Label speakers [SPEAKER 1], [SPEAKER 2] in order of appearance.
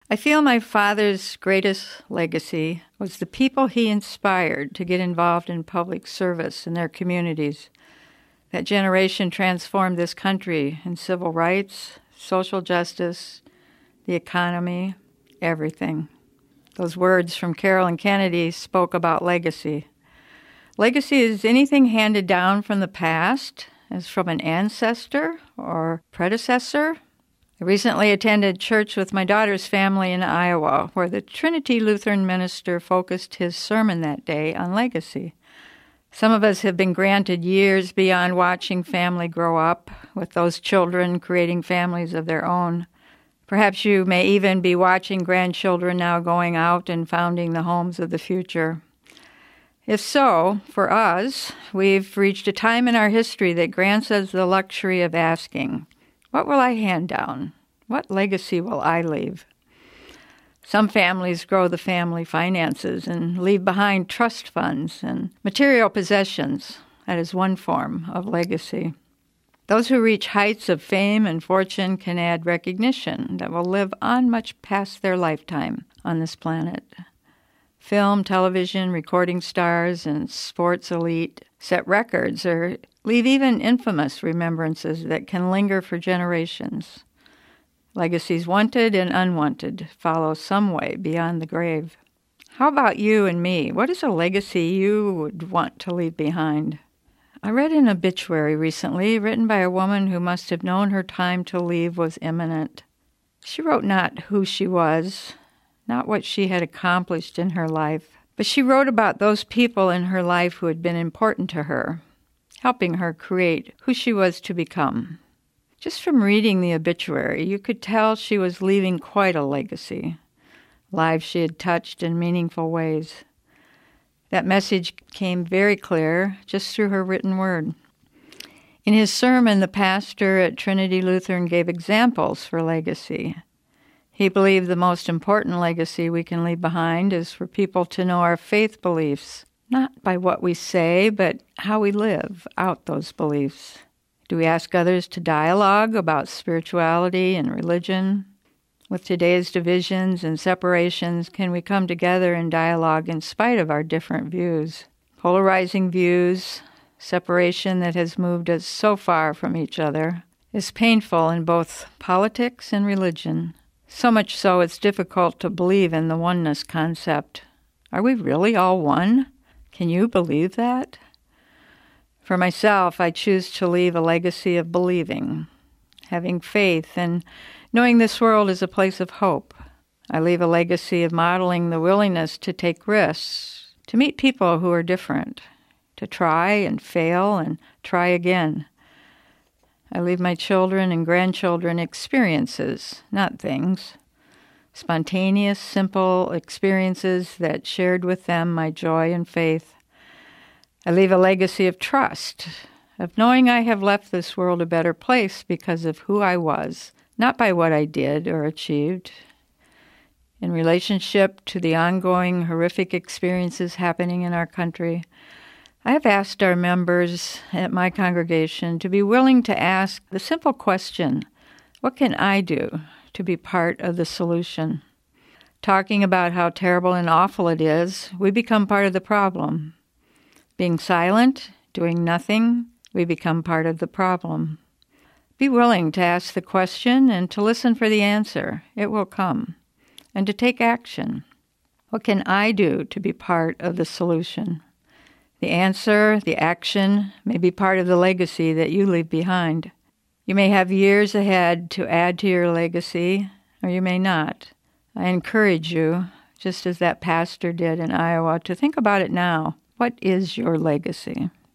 [SPEAKER 1] I feel my father's greatest legacy was the people he inspired to get involved in public service in their communities. That generation transformed this country in civil rights, social justice, the economy, everything. Those words from Carolyn Kennedy spoke about legacy. Legacy is anything handed down from the past, as from an ancestor or predecessor. I recently attended church with my daughter's family in Iowa, where the Trinity Lutheran minister focused his sermon that day on legacy. Some of us have been granted years beyond watching family grow up, with those children creating families of their own. Perhaps you may even be watching grandchildren now going out and founding the homes of the future. If so, for us, we've reached a time in our history that grants us the luxury of asking, what will I hand down? What legacy will I leave? Some families grow the family finances and leave behind trust funds and material possessions. That is one form of legacy. Those who reach heights of fame and fortune can add recognition that will live on much past their lifetime on this planet. Film, television, recording stars, and sports elite set records or leave even infamous remembrances that can linger for generations. Legacies wanted and unwanted follow some way beyond the grave. How about you and me? What is a legacy you would want to leave behind? I read an obituary recently written by a woman who must have known her time to leave was imminent. She wrote not who she was, not what she had accomplished in her life, but she wrote about those people in her life who had been important to her, helping her create who she was to become. Just from reading the obituary, you could tell she was leaving quite a legacy, lives she had touched in meaningful ways. That message came very clear just through her written word. In his sermon, the pastor at Trinity Lutheran gave examples for legacy. He believed the most important legacy we can leave behind is for people to know our faith beliefs, not by what we say, but how we live out those beliefs. Do we ask others to dialogue about spirituality and religion? With today's divisions and separations, can we come together in dialogue in spite of our different views? Polarizing views, separation that has moved us so far from each other, is painful in both politics and religion. So much so it's difficult to believe in the oneness concept. Are we really all one? Can you believe that? For myself, I choose to leave a legacy of believing, having faith, and knowing this world is a place of hope. I leave a legacy of modeling the willingness to take risks, to meet people who are different, to try and fail and try again. I leave my children and grandchildren experiences, not things. Spontaneous, simple experiences that shared with them my joy and faith. I leave a legacy of trust, of knowing I have left this world a better place because of who I was, not by what I did or achieved. In relationship to the ongoing horrific experiences happening in our country, I have asked our members at my congregation to be willing to ask the simple question, what can I do to be part of the solution? Talking about how terrible and awful it is, we become part of the problem. Being silent, doing nothing, we become part of the problem. Be willing to ask the question and to listen for the answer. It will come. And to take action. What can I do to be part of the solution? The answer, the action, may be part of the legacy that you leave behind. You may have years ahead to add to your legacy, or you may not. I encourage you, just as that pastor did in Iowa, to think about it now. What is your legacy?